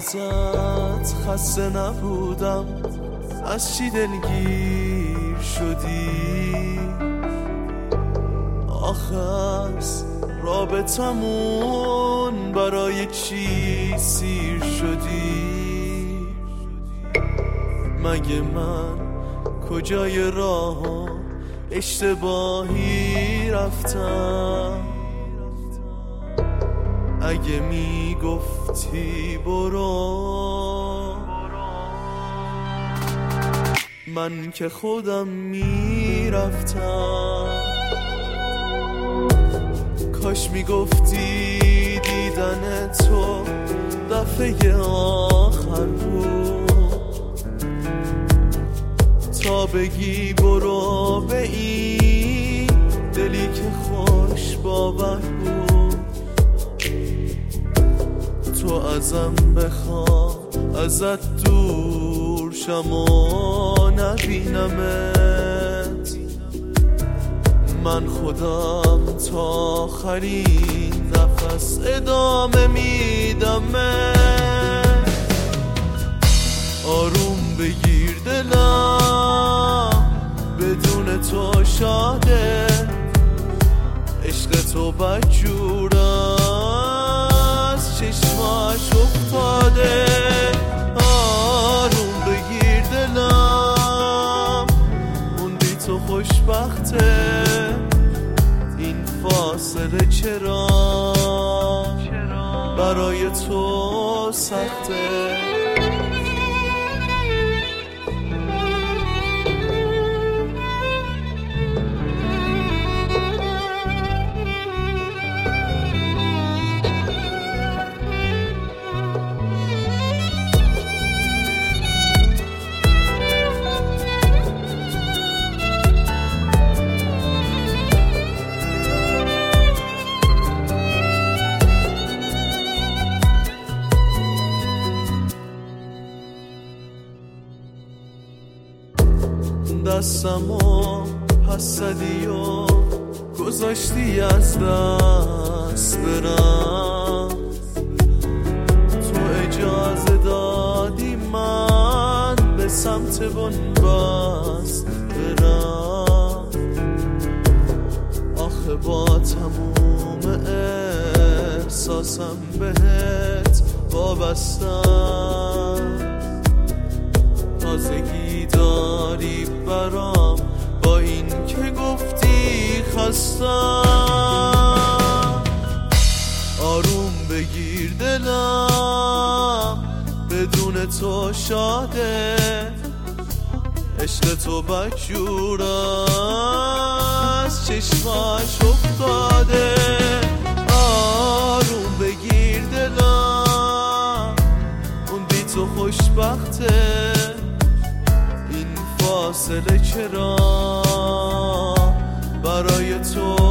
ازت خسته نبودم، از چی دلگیر شدی؟ آخه از رابطمون برای چی سیر شدی؟ مگه من کجای راه اشتباهی رفتم؟ اگه میگفتی برو، من که خودم میرفتم. کاش میگفتی دیدن تو دفعه آخر بود، تا بگی برو به این دلی که خوش باور بود. تو ازم بخوا ازت دور شم و نبینمت، من خودم تا آخرین نفس ادامه میدمت. آروم بگیر دلم بدون تو شاده، عشق تو بدجور از چشماش افتاده. آروم بگیر دلم موندی تو خوشبخته، این فاصله چرا برای تو سخته؟ دستمو پس زدی و گذاشتی از دست برم، تو اجازه دادی من به سمت بنبست برم. آخه با تموم احساسم بهت وابستم، تازگی داری برام با این که گفتی خستم. آروم بگیر دلم بدون تو شاده، عشق تو بدجور از چشماش افتاده. آروم بگیر دلم موندی تو خوشبخته، فاصله چرا برای تو